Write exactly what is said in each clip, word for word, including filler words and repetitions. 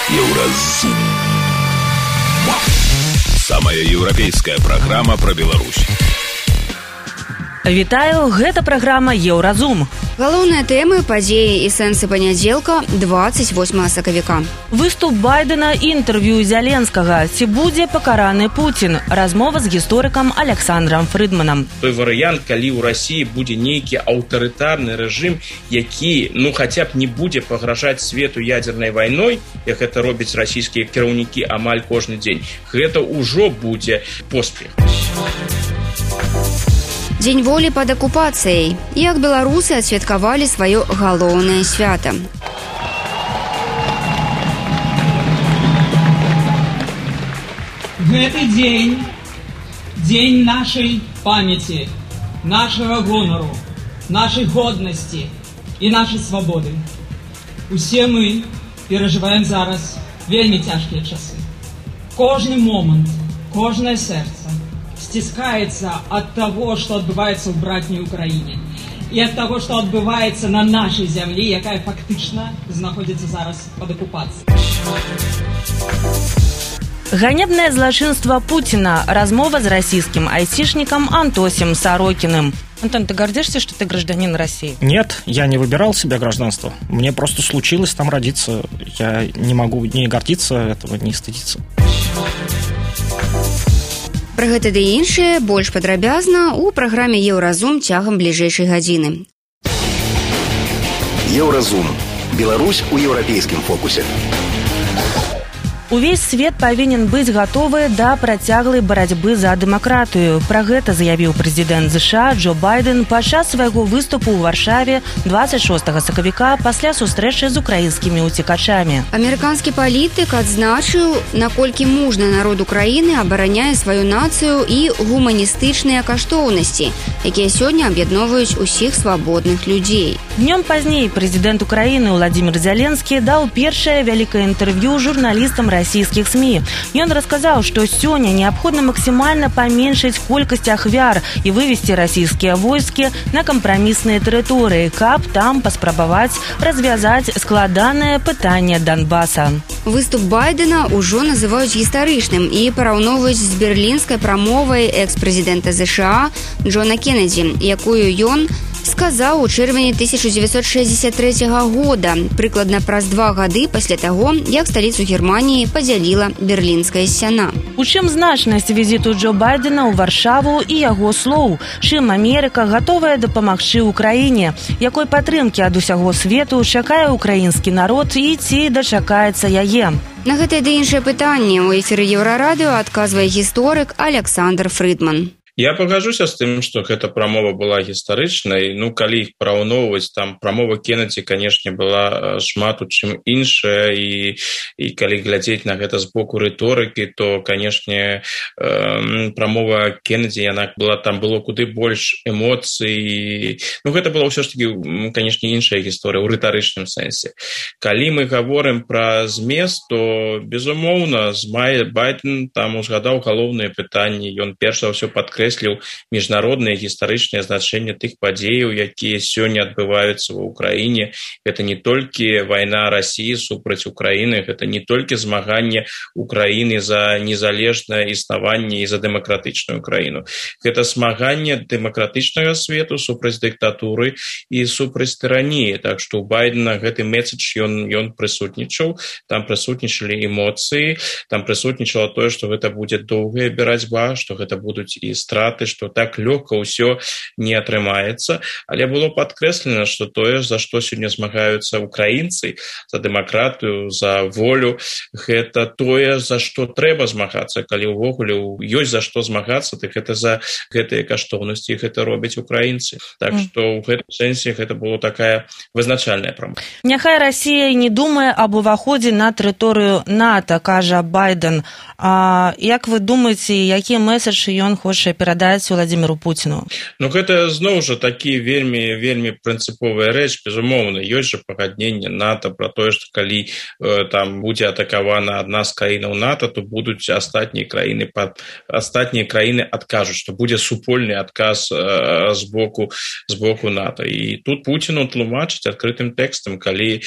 Еўразум. Самая еўрапейская праграма пра Беларусь. Вітаю, гэта праграма Еўразум. Галоўныя тэмы, падзеі і сэнсы панядзелка, дваццаць восьмага сакавіка. Выступ Байдена і інтэрв'ю Зяленскага. Ці будзе пакараны Пуцін? Размова з гісторыкам Александрам Фрыдманам. Той варыянт, калі ў Расіі будзе нейкі аўтарытарны рэжым, які, ну, хаця б не будзе пагражаць свету ядзернай вайной, як гэта робяць расійскія кіраўнікі амаль кожны дзень, гэта ўжо будзе поспех. Дзень волі пад акупацыяй. Як беларусы адсвяткавалі сваё галоўнае свята. Гэты дзень – дзень нашай памяці, нашага гонару, нашай годнасці і нашай свабоды. Усе мы перажываем зараз вельмі цяжкія часы. Кожны момант, кожнае сэрца стискается от того, что отбывается в братней Украине, и от того, что отбывается на нашей земле, якая фактично находится зараз под оккупацией. Ганебное злочинство Путина. Размова с российским айтишником Антосем Сорокиным. Антон, ты гордишься, что ты гражданин России? Нет, я не выбирал себе гражданство. Мне просто случилось там родиться. Я не могу ни гордиться этого, ни стыдиться. Пра гэта ды іншае больш падрабязна ў праграме Еўразум цягам бліжэйшай гадзіны. Еўразум. Беларусь у еўрапейскім фокусе. Увесь свет павінен быць гатовы да працяглай барацьбы за дэмакратыю. Пра гэта заявіў прэзідэнт ЗША Джо Байден падчас свайго выступу ў Варшаве дваццаць шостага сакавіка пасля сустрэчы з украінскімі ўцекачамі. Амерыканскі палітык адзначыў, наколькі мужны народ Украіны абараняе сваю нацыю і гуманістычныя каштоўнасці, якія сёння аб'ядноўваюць усіх свабодных людзей. Днём пазней прэзідэнт Украіны Владзімір Зяленскі даў першае вялікае інтэрв'ю журналістам расійскіх СМІ. Ён расказаў, што сёння неабходна максімальна паменшыць колькасць ахвяр і вывесці расійскія войскі на кампрамісныя тэрыторыі, каб там паспрабаваць развязаць складанае пытанне Донбаса. Выступ Байдена ўжо называюць гістарычным і параўноўваюць з берлінскай прамовай экс-прэзідэнта ЗША Джона Кеннеді, якую ён сказаў у чэрвені тысяча дзевяцьсот шэсцьдзесят трэцяга года, прыкладна праз два гады пасля таго, як сталіцу Германіі падзяліла берлінская сцяна. У чым значнасць візіту Джо Байдена ў Варшаву і яго слоў? Чым Амерыка гатовая дапамагчы ўкраіне? Якой падтрымкі ад усяго свету чакае ўкраінскі народ і ці дачакаецца яе? На гэтае ды іншае пытанне ў эфіры Еўрарадыё адказвае гісторык Александр Фрыдман. Я пагажуся з тым, што гэта прамова была гістарычнай. Ну, калі іх параўноўваць, там прамова Кеннеді, канешне, была шмат у чым іншая, і, і калі глядзець на гэта з боку рыторыкі, то, канешне, э, прамова Кеннеді, яна была, там было куды больш эмоцый. Ну, гэта была ўсё ж такі, канешне, іншая гісторыя ў рытарычным сэнсе. Калі мы гаворым пра змест, то, безумоўна, Байден там узгадаў галоўныя пытанні. Ён перш за ўсё падкрэсліў міжнароднае гістарычнае значэнне тых падзеяў, якія сёння адбываюцца ва ўкраіне. Гэта не толькі вайна Расіі супраць Украіны, гэта не толькі змаганне Украіны за незалежнае існаванне і за дэмакратычную краіну. Гэта змаганне дэмакратычнага свету супраць дыктатуры і супраць тыраніі. Так што ў Байдена гэты месседж ён, ён прысутнічаў, там прысутнічалі эмоцыі, там прысутнічала тое, што гэта будзе доўгая барацьба, што гэта будуць і страты, што так лёгка ўсё не атрымаецца, але было падкрэслена, што тое, за што сёння змагаюцца украінцы, за дэмакратыю, за волю, гэта тое, за што трэба змагацца. Калі ўвогуле ёсць за што змагацца, так гэта за гэтыя каштоўнасці, гэта робяць украінцы. Так што ў гэтым сэнсе гэта было такая вызначальная прамова. Няхай Расія не думае аб уваходзе на тэрыторыю НАТО, кажа Байден. А як вы думаеце, які месседж ён хоча перадаць перадаць Владимиру Путину? Ну, гэта зноў жа такі вельмі вельмі прынцыповая рэч, безумоўна. Ёсць жа пагадненне НАТО пра тое, што калі э, там будзе атакавана адна з краінаў НАТО, то будуць астатнія краіны пад астатнія краіны адкажуць, што будзе супольны адказ э, з боку з боку НАТО. І тут Путіну тлумачыць адкрытым тэкстам, калі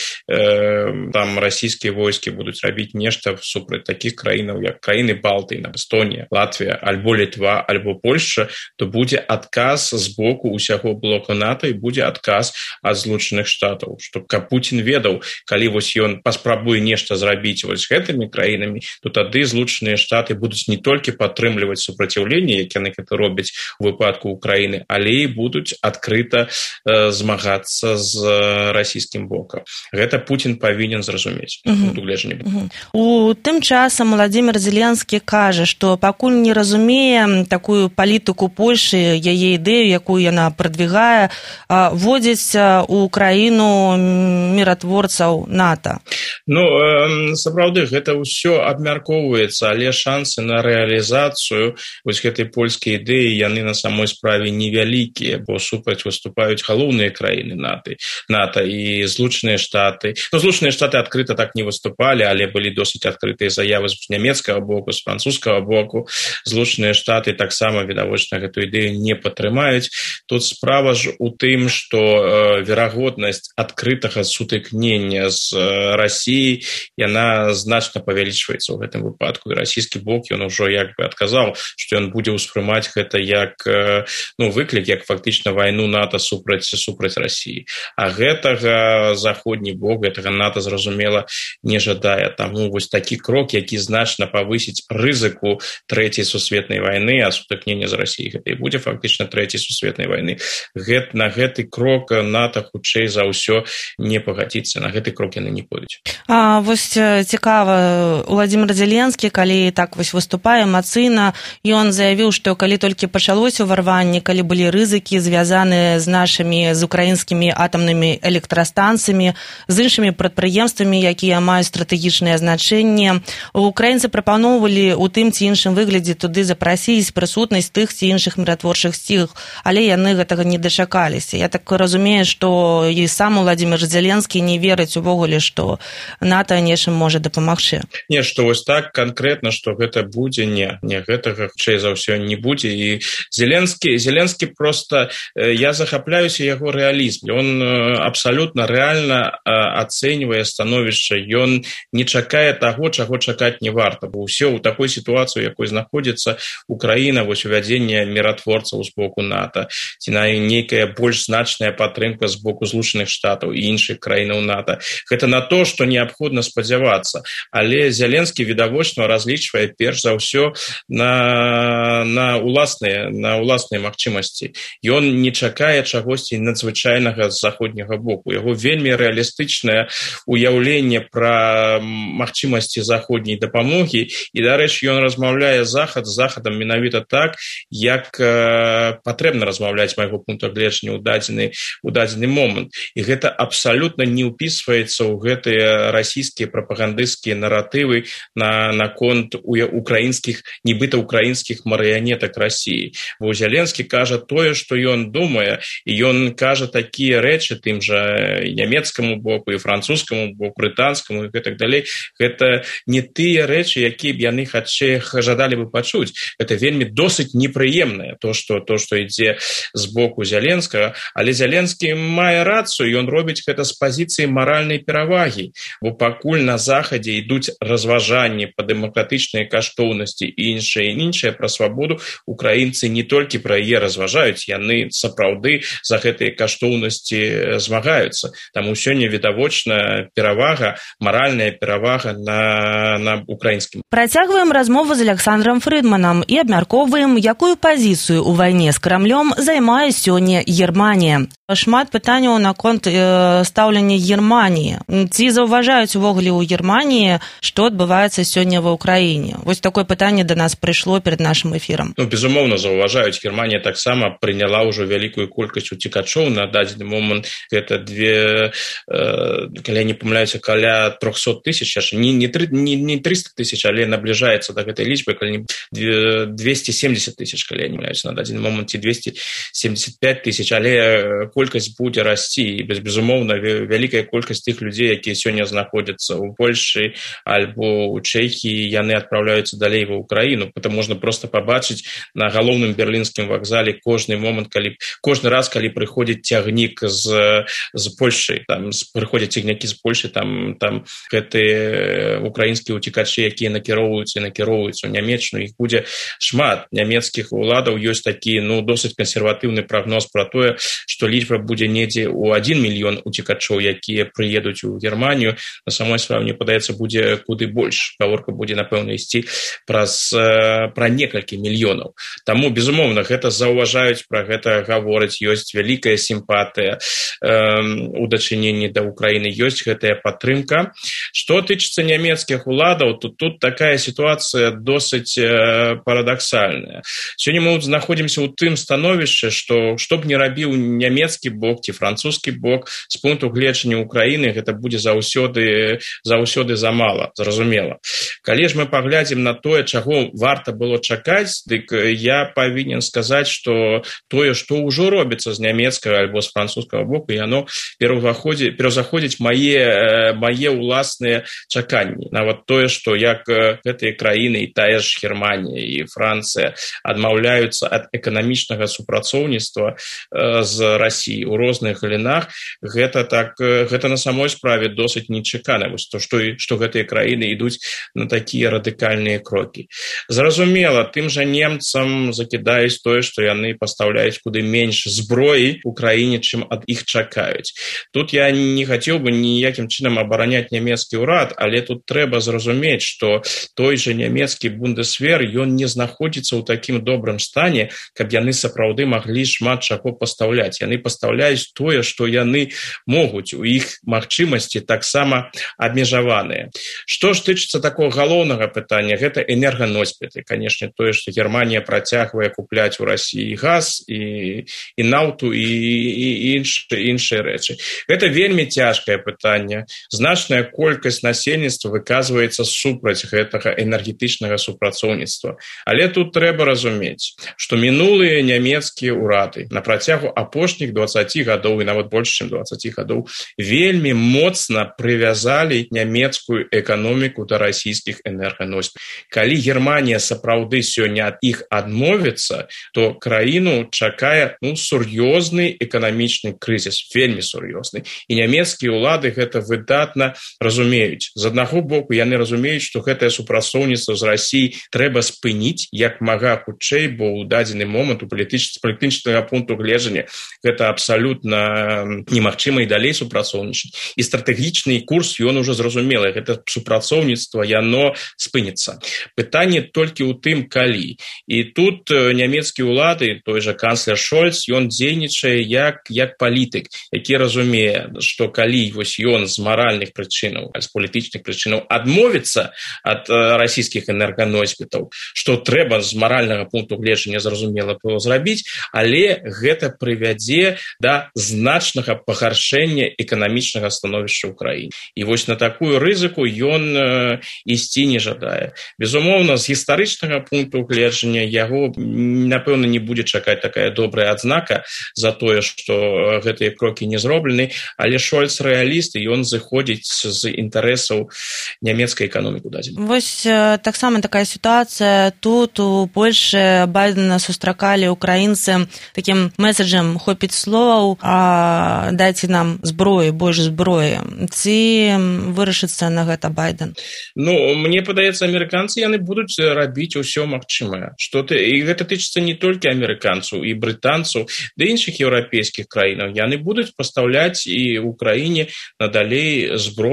э, там расійскія войскі будуць рабіць нешта супраць такіх краінаў, як краіны Балтыі, Эстонія, Латвія, альбо Літва, альбо Польша, то будзе адказ з боку ўсяго блоку НАТО і будзе адказ ад Злучаных Штатаў, што каб Путін ведаў, калі вось ён паспрабуе нешта зрабіць вось гэтымі краінамі, то тады Злучаныя Штаты будуць не толькі падтрымліваць супраціўленне, як яны гэта робяць у выпадку Украіны, але і будуць адкрыта э, змагацца з расійскім бокам. Гэта Путін павінен зразумець. Uh-huh. Uh-huh. У тым часам Владимир Зеленскі кажа, што пакуль не разумее такую палітыку Польшы, яе ідэю, якую яна прадвігае, вводзіць у краіну міратворцаў НАТО. Ну, э, сапраўды, гэта ўсё абмяркоўваецца, але шансы на рэалізацыю вось гэтай польскай ідэі, яны на самой справе невялікія, бо супраць выступаюць галоўныя краіны НАТО, НАТО і Злучаныя Штаты. Ну, Злучаныя Штаты адкрыта так не выступалі, але былі досыць адкрытыя заявы з нямецкага боку, з французскага боку. Злучаныя Штаты таксама відавочна гэту ідэю не падтрымаюць. Тут справа ж у тым, што э, верагоднасць адкрытага сутыкнення з э, Расіяй, яна значна павялічваецца ў гэтым выпадку. І расійскі бок, ён ужо як бы адказаў, што ён будзе ўспрымаць гэта як э, ну, выклік, як фактычна вайну НАТО супраць, супраць Расіі. А гэтага заходні бок, гэтага НАТО, зразумела, не жадае. Таму вось такі крок, які значна павысіць рызыку трэцяй сусветнай вайны, а сутыкнення з Расіяй гэта і будзе фактычна трэцяй сусветнай вайны. Гэт, на гэты крок НАТО хутчэй за ўсё не пагадзіцца. На гэты крок яны не пойдуць. А вось цікава, Владимир Зеленскі, калі так вось выступае эмацыйна, ён заявіў, што калі толькі пачалося ўварванне, калі былі рызыкі звязаныя з нашымі, з украінскімі атамнымі электрастанцыямі, з іншымі прадпрыемствамі, якія маюць стратэгічнае значэнне, украінцы прапаноўвалі у тым ці іншым выглядзе туды запрасіць прысутнасць тых ці іншых міратворчых сіл, але яны гэтага не дачакаліся. Я так разумею, што і сам Владимир Зеленскі не верыць увогуле, што НАТО нечым можа дапамагчы. Не, што вось так канкрэтна, што гэта будзе, не, не, гэтага хутчэй за ўсё не будзе. І Зеленскі, Зеленскі проста, я захапляюся яго рэалізм. Ён абсалютна рэальна ацэньвае становішча, ён не чакае таго, чаго чакаць не варта, бо ўсё ў такой сітуацыі, у якой знаходзіцца Украіна, вось увядзенне міратворцаў з боку НАТО, ці на нейкая больш значная падтрымка з боку Злучаных Штатаў і іншых краінаў НАТО. Гэта на то, што неабходна спадзявацца. Але Зеленскі відавочна разлічвае перш за ўсё на, на уласныя, на уласныя магчымасці. Ён не чакае чагосьці надзвычайнага з заходняга боку. Яго вельмі рэалістычнае уяўленне пра магчымасці заходняй дапамогі, і, дарэчы, ён размаўляе захад з захадам менавіта так, як э, патрэбна размаўляць майго пункту гледжання ў дадзены, ў дадзены момант. І гэта абсалютна не ўпісваецца ў гэтыя расійскія прапагандысцкія наратывы на, на конт украінскіх, нібыта украінскіх марыянетак Расіі. Бо Зеленскі кажа тое, што ён думае, і ён кажа такія рэчы тым жа нямецкаму боку, і французскаму боку, брытанскаму, і гэтак далей. Гэта не тыя рэчы, якія б яны хацелі жадалі бы пачуць. Гэта вельмі досыць непрыемнае, то, што, то, што ідзе з боку Зеленскага. Але Зеленскі мае рацыю, ён робіць гэта з пазіцыі маральнай перавагі. Бо пакуль на захадзе ідуць разважанні па дэмакратычнай каштоўнасці і іншае, і іншае пра свабоду, украінцы не толькі пра яе разважаюць, яны сапраўды за гэтыя каштоўнасці змагаюцца. Таму сёння відавочна перавага, маральная перавага на, на украінскім. Працягваем размову з Александром Фрыдманам і абмяркоўваем, якую пазіцыю ў вайне з Крамлём займае сёння Германія. Шмат пытанняў наконт э, стаўлення Германіі. Ці заўважаеце заўважаюць увогуле ў Германіі, што адбываецца сёння ва Ўкраіне? Вось такое пытанне да нас прыйшло перад нашым эфірам. Ну, безумоўна, заўважаюць. Германія таксама прыняла ўжо вялікую колькасць уцекачоў. На дадзены момант гэта две, э, калі я не памыляюся, каля триста тысяч, не, не, не, не триста тысяч, але набліжаецца да гэтай лічбы, калі двести семьдесят тысяч, калі я не памыляюся, на дадзены момант ці двести семьдесят пять тысяч, але колькасць будзе расці, і без, безумоўна, вялікая колькасць тых людзей, якія сёння знаходзяцца ў Польшы альбо ў Чэхіі, яны адпраўляюцца далей ва Ўкраіну. Это можна проста пабачыць на галоўным берлінскім вакзале кожны момант, калі кожны раз, калі прыходзіць цягнік з, з Польшы, там прыходзяць цягнікі з Польшы, там, там гэтыя украінскія уцекачы, якія накіроўваюцца і накіроўваюцца ў Нямецчыну, іх будзе шмат. Нямецкіх уладаў ёсць такі, ну, досыць кансерватыўны прагноз пра тое, што лічба будзе недзе ў адзін мільён уцекачоў, якія прыедуць у Германію. На самой справе, мне падаецца, будзе куды больш. Гаворка будзе, напэўна, ісці праз пра некалькі мільёнаў. Таму, безумоўна, гэта заўважаюць, пра гэта гавораць, ёсць вялікая сімпатыя э, у дачыненні да Ўкраіны, ёсць гэтая падтрымка. Што тычыцца нямецкіх уладаў, то тут такая сітуацыя досыць э, парадаксальная. Сёння мы знаходзімся ў тым становішчы, што што б не рабіў нямецкі бок ці французскі бок, з пункту гледжання Ўкраіны гэта будзе заўсёды заўсёды замала, зразумела. Калі ж мы паглядзім на тое, чаго варта было чакаць, дык я павінен сказаць, што тое, што ўжо робіцца з нямецкага альбо з французскага боку, яно пераўзаходзіць мае, мае ўласныя чаканні. Нават тое, што як гэтыя краіны, і тая ж Германія і Францыя адмаўляюцца ад эканамічнага супрацоўніцтва з Расіяй у розных галінах, гэта так, гэта на самой справе досыць нечакана, вось то, што, што гэтыя краіны ідуць на такія радыкальныя крокі. Зразумела, тым жа немцам закідаюць тое, што яны пастаўляюць куды менш зброі ў краіне, чым ад іх чакаюць. Тут я не хацеў бы ніякім чынам абараняць нямецкі ўрад, але тут трэба зразумець, што той жа нямецкі бундесвер, ён не знаходзіцца ў такім добрым стане, каб яны сапраўды маглі шмат чаго пастаўляць. Яны пастаўляюць тое, што яны могуць, у іх магчымасці таксама абмежаваныя. Што ж тычыцца такого галоўнага пытання, гэта энерганосьбіты. Канешне, тое, што Германія працягвае купляць у Расіі газ і, і нафту і, і іншыя, іншыя рэчы. Гэта вельмі цяжкае пытанне. Значная колькасць насельніцтва выказваецца супраць гэтага энергетычнага супрацоўніцтва. Але тут трэба разумець, што мінулыя нямецкія ўрады на працягу апошніх дваццаці гадоў і нават больш, чым дваццаці гадоў вельмі моцна прывязалі нямецкую эканоміку да расійскіх энерганосьбітаў. Калі Германія сапраўды сёння ад іх адмовіцца, то краіну чакае, ну, сур'ёзны эканамічны крызіс, вельмі сур'ёзны. І нямецкія ўлады гэта выдатна разумеюць. З аднаго боку, яны разумеюць, што гэтае супрацоўніцтва з Расіяй трэба спыніць як мага хутчэй, бо ў дадзены момант у палітычнага пункту гледжання гэта абсалютна немагчыма і далей супрацоўнічаць. І стратэгічны курс, ён ужо зразумелы. Гэта супрацоўніцтва, яно спыніцца. Пытанне толькі ў тым, калі. І тут нямецкія ўлады, той жа канцлер Шольц, ён дзейнічае як, як палітык, які разумее, што калі вось ён з маральных прычынаў, з палітычных прычынаў адмовіцца ад расійскіх энерганосьбітаў, што трэба з маральнага пункту гледжання зразумела было зрабіць, але гэта прывядзе да значнага пагаршэння эканамічнага становішча ў краіне. І вось на такую рызыку ён э, ісці не жадае. Безумоўна, з гістарычнага пункту гледжання яго, напэўна, не будзе чакаць такая добрая адзнака за тое, што гэтыя крокі не зроблены, але Шольц рэаліст, і ён зыходзіць з інтарэсаў нямецкай эканомікі дадзены. Вось таксама такая сітуацыя. Тут у Польшы Байдена сустракалі украінцы такім месаджам «Хопіць словаў, а дайце нам зброю, больш зброі». Ці вырашыцца на гэта Байден? Ну, мне падаецца, амерыканцы яны будуць рабіць усё магчымае. Што ты, і гэта тычыцца не толькі амерыканцаў, і брытанцаў, да іншых еўрапейскіх краінаў. Яны будуць пастаўляць і ў краіне надалей зброю, тое,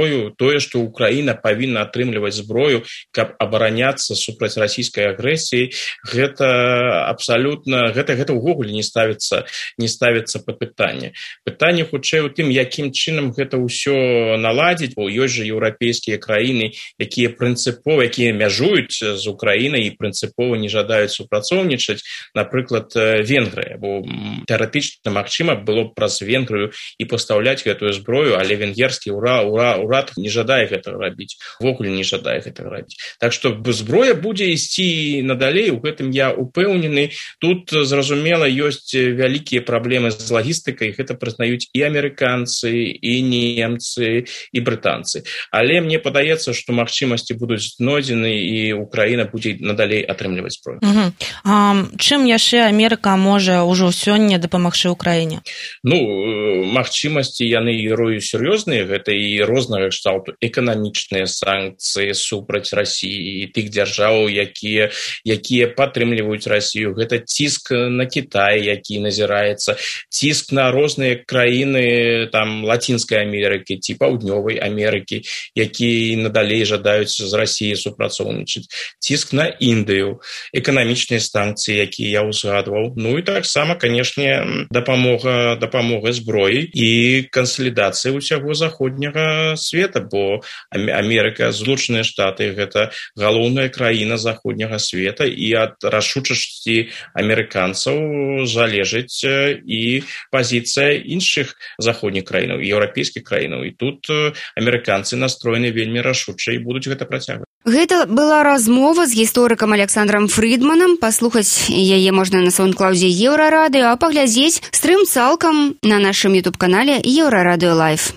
тое, што Украіна павінна атрымліваць зброю, каб абараняцца супраць расійскай агрэсіі, гэта абсалютна гэта гэта ўвогуле не ставіцца не ставіцца пад пытанне. Пытанне хутчэй у тым, якім чынам гэта ўсё наладзіць, бо ёсць жа еўрапейскія краіны, якія прынцыпова, якія мяжуюць з Украінай і прынцыпова не жадаюць супрацоўнічаць, напрыклад, Венгрыя, бо тэарэтычна магчыма было б праз Венгрыю і пастаўляць гэтую зброю, але венгерскі ура, ура, урад не жадае гэтага рабіць, увогуле не жадае гэтага рабіць. Так што зброя будзе ісці надалей, у гэтым я упэўнены. Тут, зразумела, ёсць вялікія праблемы з лагістыкай, гэта прызнаюць і амерыканцы, і немцы, і брытанцы. Але мне падаецца, што магчымасці будуць знойдзены, і Украіна будзе надалей атрымліваць зброю. Угу. А чым яшчэ Амерыка можа ўжо сёння дапамагчы Украіне? Ну, магчымасці яны герою сур'ёзныя, гэта і рознага кшталту эканамічныя санкцыі супраць Расіі, тых дзяржаў, якія якія падтрымліваюць Расію. Гэта ціск на Кітай, які назіраецца, ціск на розныя краіны там Лацінскай Амерыкі ці Паўднёвай Амерыкі, якія надалей жадаюць з Расіі супрацоўнічаць. Ціск на Індыю, эканамічныя санкцыі, якія я ўзгадваў. Ну і таксама, канешне, дапамога дапамога зброі і кансалідацыя ўсяго заходняга света, бо Амерыка, Злучаныя Штаты гэта галоўная краіна заходняга света, і ад рашучасці амерыканцаў залежыць і пазіцыя іншых заходніх краінаў, еўрапейскіх краінаў. І тут амерыканцы настроены вельмі рашуча і будуць гэта працягваць. Гэта была размова з гісторыкам Александром Фридманам. Паслухаць яе можна на саундклаузе Еўрарадыё, а паглядзець стрым цалкам на нашым ютуб-канале Еўрарадыё Лайв.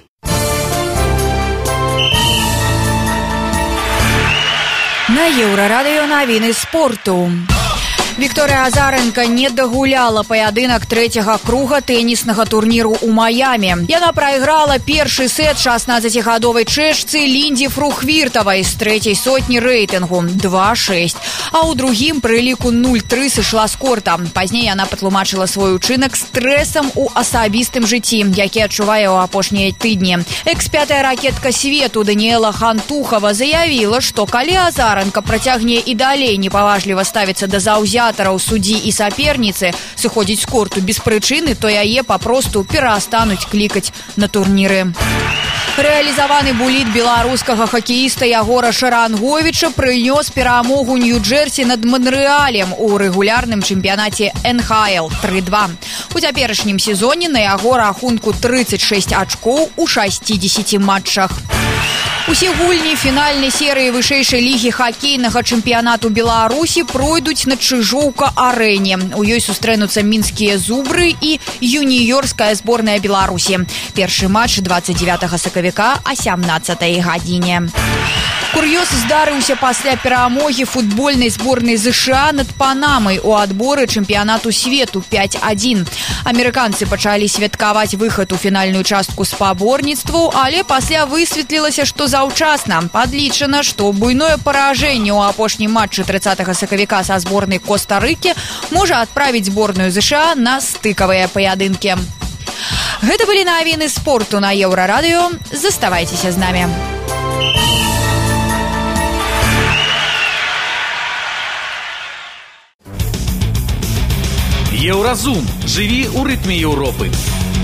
На Еўрарадыё навіны спорту. Вікторыя Азаренка не дагуляла паядынак трэцяга круга тэніснага турніру ў Маямі. Яна прайграла першы сэт шаснаццацігадовай чэшцы Лінді Фрухвіртавай з трэцяй сотні рэйтынгу два шэсць, а ў другім пры ліку нуль тры сышла з корта. Пазней яна патлумачыла свой учынак стрэсам у асабістым жыцці, які адчувае ў апошнія тыдні. Экс-пятая ракетка свету Даніэла Хантухава заявіла, што калі Азаренка працягне і далей непаважліва ставіцца да заўзятараў суддзі і саперніцы сыходзіць з корту без прычыны, то яе папросту перастануць клікаць на турніры. Рэалізаваны буліт беларускага хакеіста Ягора Шаранговіча прынёс перамогу Нью-Джерсі над Монрэалем у рэгулярным чэмпіянаце эн ха эл тры два. У цяперашнім сезоне на яго рахунку трыццаць шэсць ачкоў у шасцідзесяці матчах. Усе гульні фінальнай серыі вышэйшай лігі хакейнага чэмпіянату Беларусі пройдуць на Чыжоўка-арэне. У ёй сустрэнуцца мінскія зубры і юніёрская зборная Беларусі. Першы матч дваццаць дзевятага сакавіка о сямнаццатай гадзіне. Кур'ёз здарыўся пасля перамогі футбольнай зборнай ЗША над Панамай у адборы чэмпіянату свету пяць адзін. Амерыканцы пачалі святкаваць выхад у фінальную частку спаборніцтваў, але пасля высветлілася, што заўчасна. Падлічана, што буйное паражэнне ў апошнім матчы трыццатага сакавіка са зборнай Коста-Рыкі можа адправіць зборную ЗША на стыкавыя паядынкі. Гэта былі навіны спорту на Еўрарадыё. Заставайцеся з намі. Еўразум. Жыві ў рытме Еўропы.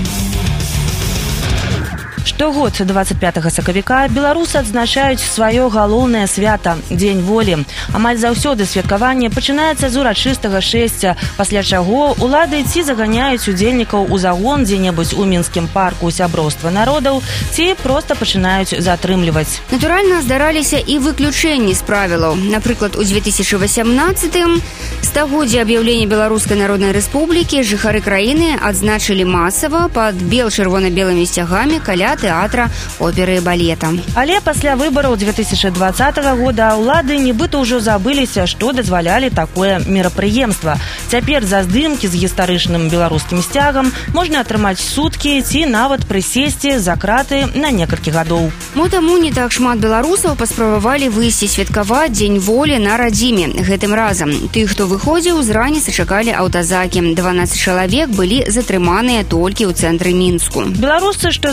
Штогод двадцать пятага сакавіка беларусы адзначаюць сваё галоўнае свята дзень волі. Амаль заўсёды святкаванне пачынаецца з урачыстага шэсця, пасля чаго улады ці заганяюць удзельнікаў у загон дзе-небудзь у мінскім парку сяброўства народаў, ці проста пачынаюць затрымліваць. Натуральна, здараліся і выключэнні з правілаў. Напрыклад, у две тысячи восемнадцатым стагоддзе аб'яўлення Беларускай Народнай Рэспублікі жыхары краіны адзначылі масава пад бел-чырвона-белымі сцягамі каля тэатра, оперы і балета. Але пасля выбараў две тысячи двадцатага года ўлады нібыта ўжо забыліся, што дазвалялі такое мерапрыемства. Цяпер за здымкі з гістарычным беларускім сцягам можна атрымаць суткі ці нават прысесці за краты на некалькі гадоў. Мо таму не так шмат беларусаў паспрабавалі выйсці святкаваць дзень волі на радзіме. Гэтым разам тых, хто выходзіў, з раніцы чакалі аўтазакі. дванаццаць чалавек былі затрыманыя толькі ў цэнтры Мінску. Беларусы, што з'ехалі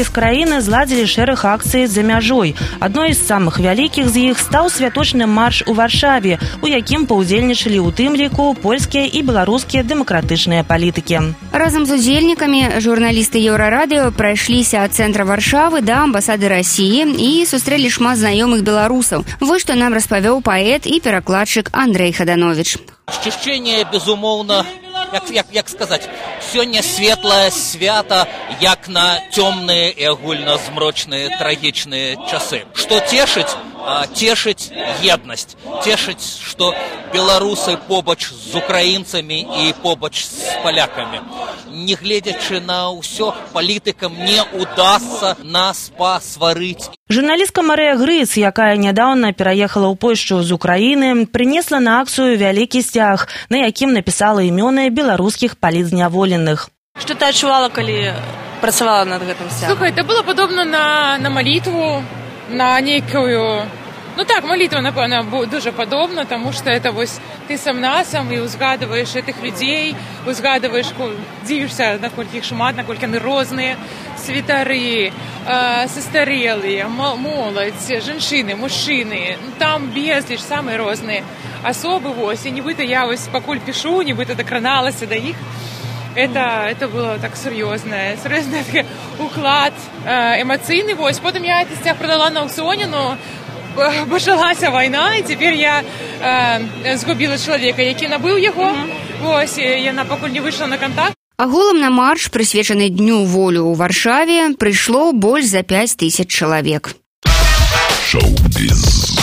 з краіны зладзілі шэраг акцый за мяжой. Адной з самых вялікіх з іх стаў святочны марш у Варшаве, у якім паўдзельнічалі ў тым ліку польскія і беларускія дэмакратычныя палітыкі. Разам з удзельнікамі журналісты Еўрарадыё прайшліся ад цэнтра Варшавы да амбасады Расіі і сустрэлі шмат знаёмых беларусаў. Вось што нам распавёў паэт і перакладчык Андрэй Хаданович. Ачышчэнне, безумоўна, як, як, як сказаць, сёння светлае свята, як на цёмныя і агульна змрочныя трагічныя часы. Што цешыць? Цешыць еднасць. Цешыць, што беларусы побач з украінцамі і побач з палякамі. Не гледзячы на ўсё, палітыкам не удасца нас пасварыць. Журналістка Марыя Грыц, якая нядаўна пераехала ў Польшчу з Украіны, прынесла на акцыю вялікі сцяг, на якім напісала імёны беларускіх палітзняволеных. Што ты адчувала, калі працавала над гэтым сцягам? Слухай, это было падобна на, на малітву, на нейкую... Ну так, молитва, напевно, дуже подобна, тому що это вось ти сам насам і узгадуєш этих людей, узгадуєш, дивишся, наколькі їх шмат, наколькі вони різні, світари, э, состарелі, молодь, женщини, мужчини, ну, там безліч, самі різні особи, ось, і нібито я ось покуль пишу, нібито докраналася до їх. Это, это было так серьезно, серьезный такой уклад э, эмоційний, ось, потім я цей стяг продала на аукціоні, но почалася війна, і тепер я е, згубила чоловіка, який набив його. Mm-hmm. Ось, яна поки не вийшла на контакт. Агулам на марш, прысвечаны Дню волю ў Варшаве, прыйшло больш за пяць тысяч чалавек. Шоу-біз.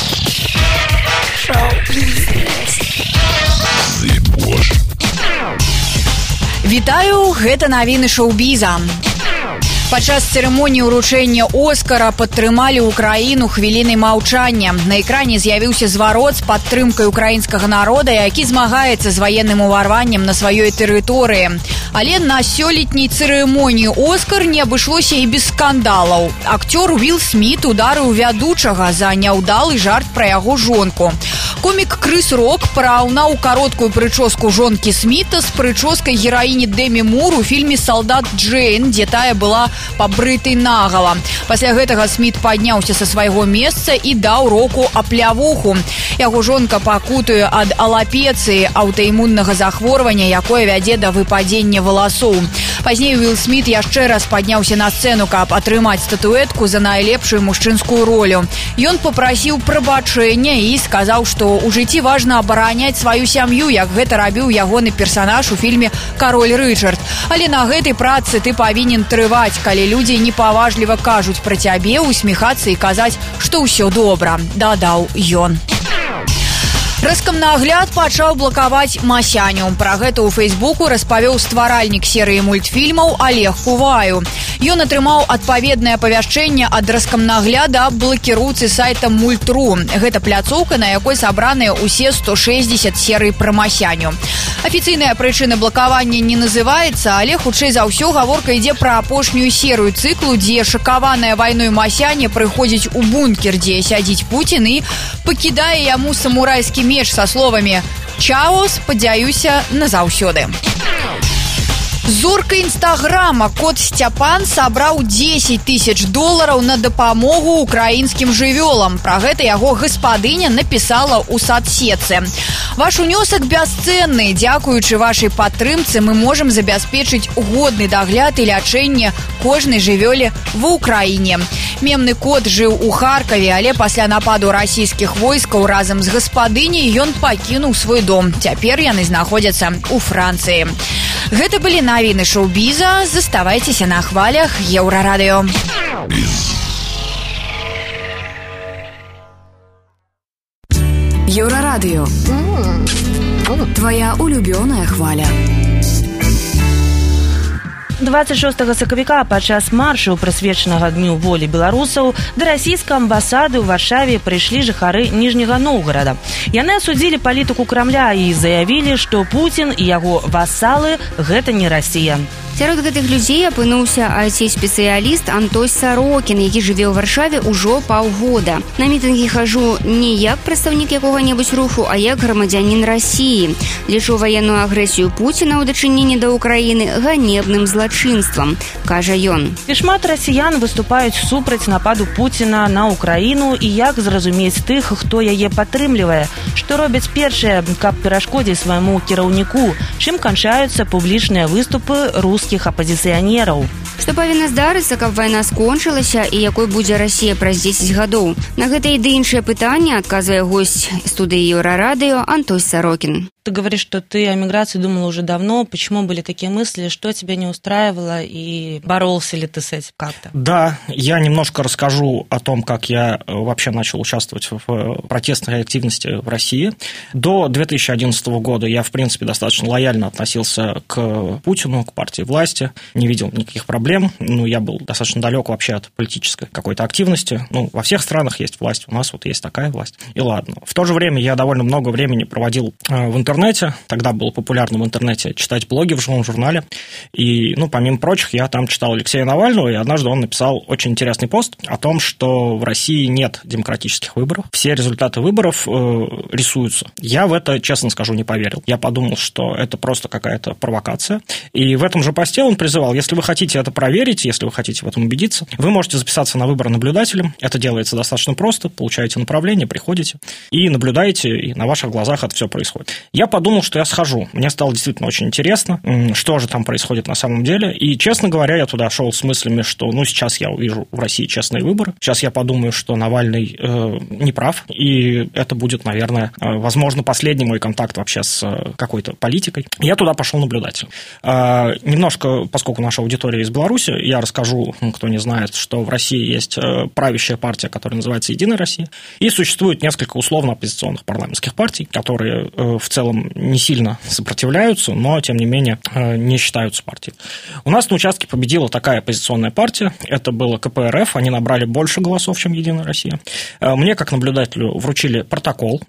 Шоу-біз. Вітаю, гэта навіны шоу-біза. Падчас цырымоніі ўручэння Оскара падтрымалі ўкраіну хвілінай маўчання. На экране з'явіўся зварот з падтрымкай украінскага народа, які змагаецца з ваенным уварваннем на сваёй тэрыторыі. Але на сёлетняй цырымоніі Оскар не абышлося і без скандалаў. Акцёр Уилл Сміт ударыў вядучага за няўдалы жарт пра яго жонку. Комік Крыс Рок параўнаў кароткую прычоску жонкі Сміта з прычоскай гераіні Дэмі Мур у фільме «Салдат Джэйн», дзе тая была пабрытай нагала. Пасля гэтага Сміт падняўся са свайго месца і даў Року аплявуху. Яго жонка пакутуе ад алапецыі, аўтаімуннага захворвання, якое вядзе да выпадзення валасоў. Пазней Уилл Сміт яшчэ раз падняўся на сцэну, каб атрымаць статуэтку за найлепшую мужчынскую ролю. Ён папрасіў прабачэння і сказаў, што ў жыцці важна абараняць сваю сям'ю, як гэта рабіў ягоны персанаж у фільме «Кароль Рычард». Але на гэтай працы ты павінен трываць, калі людзі непаважліва кажуць пра цябе, усміхацца і казаць, што ўсё добра, дадаў ён. Раскамнагляд пачаў блакаваць Масяню. Пра гэта ў Фейсбуку распавёў стваральнік серыі мультфільмаў Олег Куваю. Ён атрымаў адпаведнае павяшчэнне ад Раскамнагляда аб блакіроўцы сайта Мульт.ру. Гэта пляцоўка, на якой сабраныя ўсе сто шэсцьдзесят серый пра Масяню. Афіцыйная прычына блакавання не называецца, але хутчэй за ўсё гаворка ідзе пра апошнюю серыю цыклу, дзе шакаваная вайной Масяня прыходзіць у бункер, дзе сядзіць Пуцін і пакідае яму самурайскі меч са словамі «Чао, спадзяюся назаўсёды». Зорка Інстаграма кот Сцяпан сабраў дзесяць тысяч долараў на дапамогу украінскім жывёлам. Пра гэта яго гаспадыня напісала ў садсетцы. Ваш унёсак бясцэнны. Дзякуючы вашай падтрымцы мы можам забяспечыць годны дагляд і лячэнне кожнай жывёле ва ўкраіне. Мемны кот жыў у Харкаве, але пасля нападу расійскіх войскаў разам з гаспадыняй ён пакінуў свой дом. Цяпер яны знаходзяцца ў Францыі. Гэта былі навіны шоу-біза. Заставайцеся на хвалях Еўрарадыё. Еўрарадыё. Твоя улюбёная хваля. дваццаць шостага сакавіка падчас маршу, прысвечанага Дню волі беларусаў, да расійскай амбасады ў Варшаве прыйшлі жыхары Ніжняга Новгарада. Яны асудзілі палітыку Крамля і заявілі, што Пуцін і яго васалы – гэта не Расія. Сярод гэтых людзей апынуўся ай ти-спецыяліст Антось Сарокін, які жыве ў Варшаве ўжо паўгода. На мітынгі хожу не як прадстаўнік якога-небудзь руху, а як грамадзянін Расіі. Лічу ваенную агрэсію Пуціна ў дачыненні да Украіны ганебным злачынствам, кажа ён. І шмат расіян выступаюць супраць нападу Пуціна на Украіну і як зразумець тых, хто яе падтрымлівае, што робяць першае, каб перашкодзіць свайму кіраўніку, чым канчаюцца публічныя выступы рускіх апазіцыянераў. Што павінна здарыцца, каб вайна скончылася і якой будзе Расія праз дзесяць гадоў? На гэта і ды іншае пытанне адказвае госць студыі Еўрарадыё Антось Сарокін. Ты говоришь, что ты о миграции думала уже давно. Почему были такие мысли? Что тебя не устраивало? И боролся ли ты с этим как-то? Да, я немножко расскажу о том, как я вообще начал участвовать в протестной активности в России. До две тысячи одиннадцатого года я, в принципе, достаточно лояльно относился к Путину, к партии власти. Не видел никаких проблем. Ну, я был достаточно далек вообще от политической какой-то активности. Ну, во всех странах есть власть. У нас вот есть такая власть. И ладно. В то же время я довольно много времени проводил в интернете. интернете. Тогда было популярно в интернете читать блоги в живом журнале. И, ну, помимо прочих, я там читал Алексея Навального, и однажды он написал очень интересный пост о том, что в России нет демократических выборов. Все результаты выборов э, рисуются. Я в это, честно скажу, не поверил. Я подумал, что это просто какая-то провокация. И в этом же посте он призывал, если вы хотите это проверить, если вы хотите в этом убедиться, вы можете записаться на выборы наблюдателем. Это делается достаточно просто. Получаете направление, приходите и наблюдаете, и на ваших глазах это все происходит. Я подумал, что я схожу. Мне стало действительно очень интересно, что же там происходит на самом деле. И, честно говоря, я туда шел с мыслями, что, ну, сейчас я увижу в России честные выборы. Сейчас я подумаю, что Навальный э, не прав. И это будет, наверное, э, возможно, последний мой контакт вообще с э, какой-то политикой. Я туда пошел наблюдателем. Э, немножко, поскольку наша аудитория из Беларуси, я расскажу, кто не знает, что в России есть э, правящая партия, которая называется «Единая Россия». И существует несколько условно-оппозиционных парламентских партий, которые э, в целом не сильно сопротивляются, но, тем не менее, не считаются партией. У нас на участке победила такая оппозиционная партия. Это было ка пэ эр эф. Они набрали больше голосов, чем «Единая Россия». Мне, как наблюдателю, вручили протокол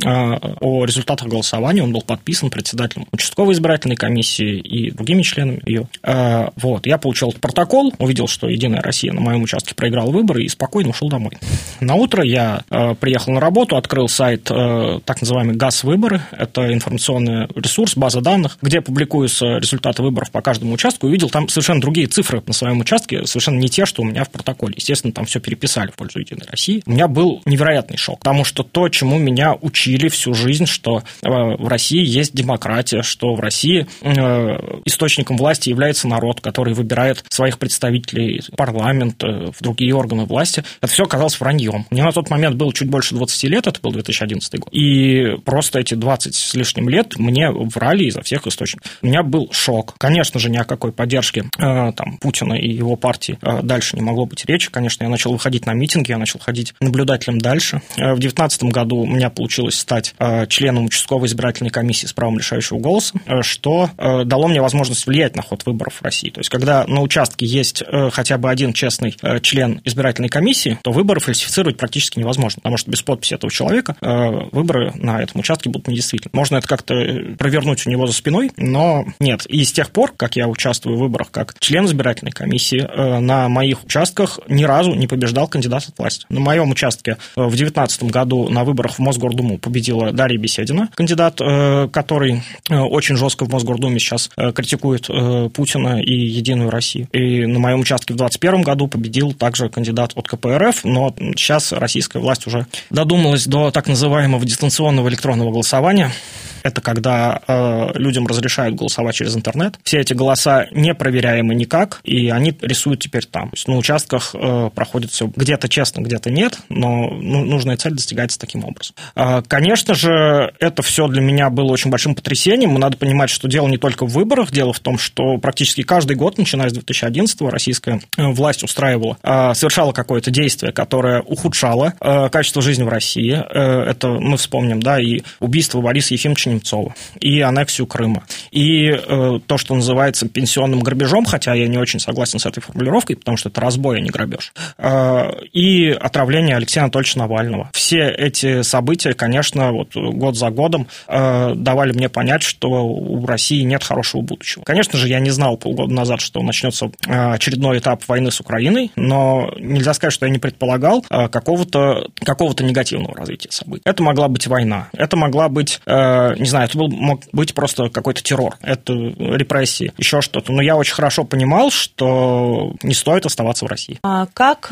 о результатах голосования. Он был подписан председателем участковой избирательной комиссии и другими членами ее. Вот. Я получил этот протокол, увидел, что «Единая Россия» на моем участке проиграла выборы и спокойно ушел домой. На утро я приехал на работу, открыл сайт так называемый «ГАЗ-выборы». Это информационный ресурс, база данных, где публикуются результаты выборов по каждому участку, увидел там совершенно другие цифры на своем участке, совершенно не те, что у меня в протоколе. Естественно, там все переписали в пользу «Единой России». У меня был невероятный шок, потому что то, чему меня учили всю жизнь, что в России есть демократия, что в России источником власти является народ, который выбирает своих представителей в парламент, в другие органы власти, это все оказалось враньем. Мне на тот момент было чуть больше двадцати лет, это был две тысячи одиннадцатый год, и просто эти двадцать с лишним лет мне врали изо всех источников. У меня был шок. Конечно же, ни о какой поддержке э, там, Путина и его партии э, дальше не могло быть речи. Конечно, я начал выходить на митинги, я начал ходить наблюдателем дальше. Э, в две тысячи девятнадцатом году у меня получилось стать э, членом участковой избирательной комиссии с правом решающего голоса, э, что э, дало мне возможность влиять на ход выборов в России. То есть, когда на участке есть э, хотя бы один честный э, член избирательной комиссии, то выборы фальсифицировать практически невозможно, потому что без подписи этого человека э, выборы на этом участке будут недействительны. Можно это как-то провернуть у него за спиной, но нет. И с тех пор, как я участвую в выборах как член избирательной комиссии, на моих участках ни разу не побеждал кандидат от власти. На моем участке в две тысячи девятнадцатом году на выборах в Мосгордуму победила Дарья Беседина, кандидат, который очень жестко в Мосгордуме сейчас критикует Путина и Единую Россию. И на моем участке в две тысячи двадцать первом году победил также кандидат от ка пэ эр эф, но сейчас российская власть уже додумалась до так называемого дистанционного электронного голосования. Это когда э, людям разрешают голосовать через интернет. Все эти голоса не проверяемы никак, и они рисуют теперь там. То есть на участках э, проходит все где-то честно, где-то нет, но ну, нужная цель достигается таким образом. Э, конечно же, это все для меня было очень большим потрясением. Надо понимать, что дело не только в выборах. Дело в том, что практически каждый год, начиная с две тысячи одиннадцатого, российская власть устраивала, э, совершала какое-то действие, которое ухудшало э, качество жизни в России. Э, это мы вспомним, да, и убийство Бориса Ефимовича Немцова, и аннексию Крыма, и э, то, что называется пенсионным грабежом, хотя я не очень согласен с этой формулировкой, потому что это разбой, а не грабеж, э, и отравление Алексея Анатольевича Навального. Все эти события, конечно, вот год за годом э, давали мне понять, что у России нет хорошего будущего. Конечно же, я не знал полгода назад, что начнется э, очередной этап войны с Украиной, но нельзя сказать, что я не предполагал э, какого-то, какого-то негативного развития событий. Это могла быть война, это могла быть, э, не знаю, это был, мог быть просто какой-то террор, это репрессии, еще что-то. Но я очень хорошо понимал, что не стоит оставаться в России. А как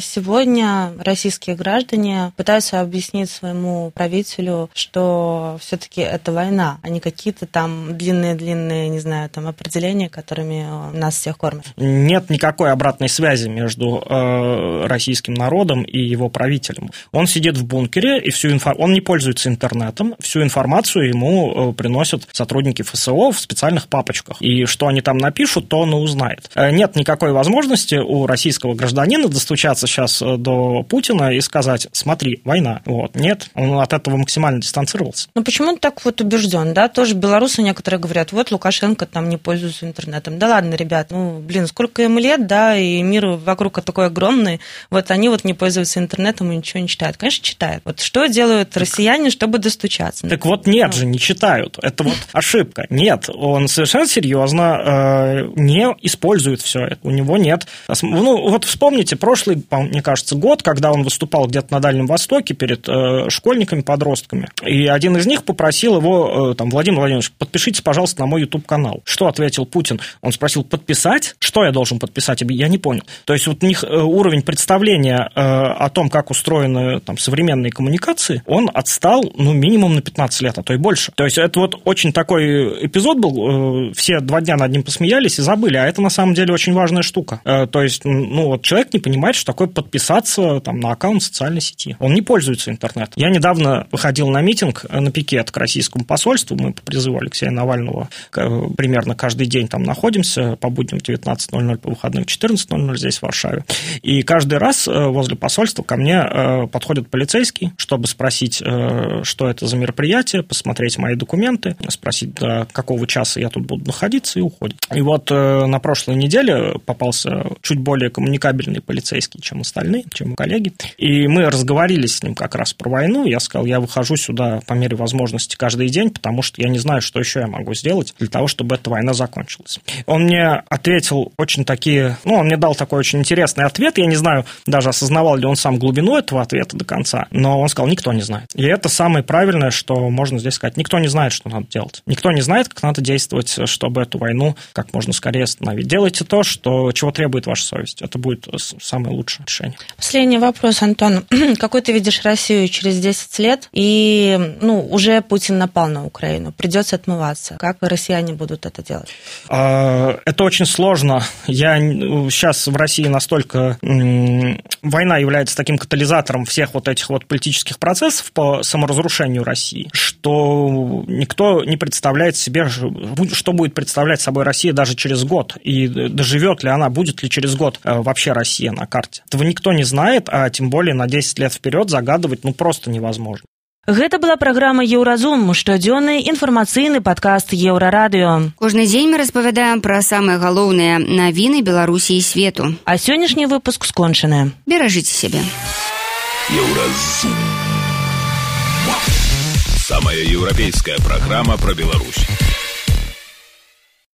сегодня российские граждане пытаются объяснить своему правителю, что все-таки это война, а не какие-то там длинные-длинные, не знаю, там определения, которыми нас всех кормят? Нет никакой обратной связи между э, российским народом и его правителем. Он сидит в бункере, и всю инфо... он не пользуется интернетом, всю информацию ему э, приносят сотрудники ФСО в специальных папочках. И что они там напишут, то он и узнает. Э, нет никакой возможности у российского гражданина достучаться сейчас до Путина и сказать: смотри, война. Вот. Нет, он от этого максимально дистанцировался. Ну почему он так вот убежден, да? Тоже белорусы некоторые говорят: вот Лукашенко там не пользуется интернетом. Да ладно, ребят, ну, блин, сколько им лет, да, и мир вокруг такой огромный, вот они вот не пользуются интернетом и ничего не читают. Конечно, читают. Вот что делают россияне, чтобы достучаться? Так вот нет ну. же, не читают. Это вот ошибка. Нет, он совершенно серьезно э, не использует все это. У него нет... Ну, вот вспомните прошлый, мне кажется, год, когда он выступал где-то на Дальнем Востоке перед э, школьниками, подростками, и один из них попросил его, э, там, Владимир Владимирович, подпишитесь, пожалуйста, на мой YouTube-канал. Что ответил Путин? Он спросил: подписать? Что я должен подписать? Я не понял. То есть вот у них уровень представления э, о том, как устроены там современные коммуникации, он отстал, ну, минимум на пятнадцать лет, а то и больше. То есть это вот очень такой эпизод был, э, все два дня над ним посмеялись и забыли, а это на самом деле очень важная штука. Э, то есть, ну, вот человек не понимает, что такое подписаться там на аккаунт в социальной сети. Он не пользуется интернетом. Я недавно выходил на митинг, на пикет к российскому посольству, мы по призыву Алексея Навального примерно каждый день там находимся, по будням в девятнадцать ноль ноль, по выходным в четырнадцать ноль ноль здесь, в Варшаве. И каждый раз возле посольства ко мне подходит полицейский, чтобы спросить, что это за мероприятие, посмотреть мои документы, спросить, до какого часа я тут буду находиться, и уходит. И вот на прошлой неделе попался чуть более коммуникабельный полицейский, чем остальные, чем коллеги. И мы разговорились с ним как раз про войну. Я сказал: я выхожу сюда по мере возможности каждый день, потому что я не знаю, что еще я могу сделать для того, чтобы эта война закончилась. Он мне ответил очень такие... Ну, он мне дал такой очень интересный ответ. Я не знаю, даже осознавал ли он сам глубину этого ответа до конца, но он сказал: никто не знает. И это самое правильное, что можно здесь сказать. Никто не знает, что надо делать. Никто не знает, как надо действовать, чтобы эту войну как можно скорее остановить. Делайте то, что, чего требует ваша совесть. Это будет самое лучшее решение. Последний вопрос, Антон. Какой ты видишь Россию через десять лет? И, ну, уже Путин напал на Украину. Придется отмываться. Как россияне будут это делать? Это очень сложно. Я сейчас в России настолько... Война является таким катализатором всех вот этих вот политических процессов по саморазрушению России, что никто не представляет себе, что будет представлять собой Россия даже через год. И доживет ли она, будет ли через год вообще Россия на карте. Этого никто не знает, а тем более на десять лет вперед загадывать ну просто невозможно. Гэта была праграма «Еўразум», штодзённы інфармацыйны падкаст Еўрарадыё. Кожны дзень мы распавядаем пра самыя галоўныя навіны Беларусі і свету. А сённяшні выпуск скончаны. Беражыце сябе. Еўразум. Самая еўрапейская праграма пра Беларусь.